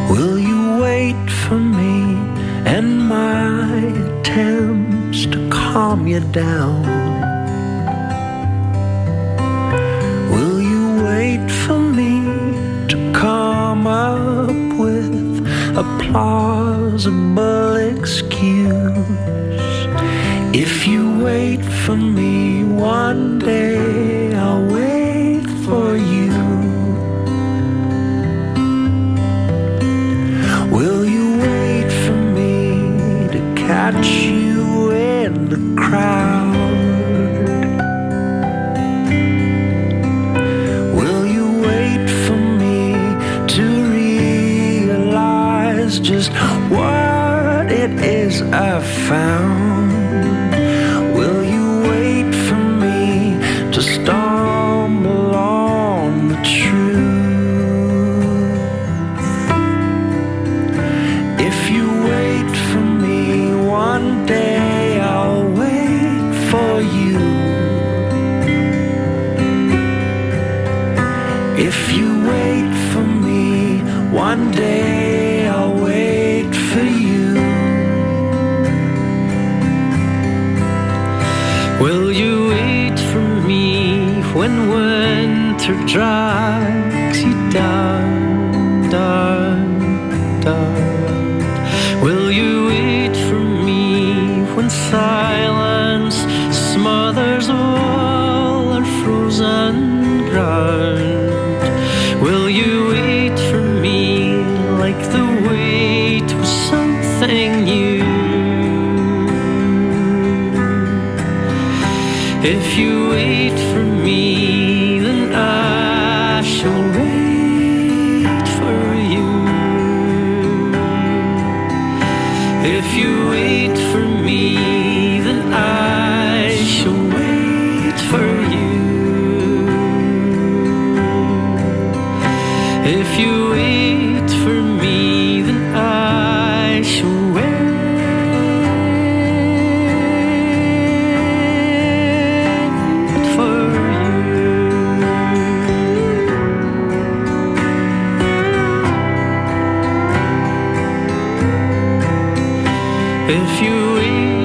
Will you wait for me and my attempts to calm you down? Will you wait for me to come up with a plausible excuse? If you wait for me one day, I'll wait for you. Will you wait for me to catch you in the crowd? Will you wait for me to realize just what it is I've found? Will you wait for me to stumble on the truth? If you wait for me one day, I'll wait for you. If you wait for me one day, I'll wait for you. Will you wait for me when winter drags you down, down, down? Will you wait for me when silence smothers all our frozen ground? Will you wait for me like the wait was something new? If you wait for me, then I shall wait for you. If you wait for me, then I shall wait for you. If you wait for me, then I shall wait. If you wait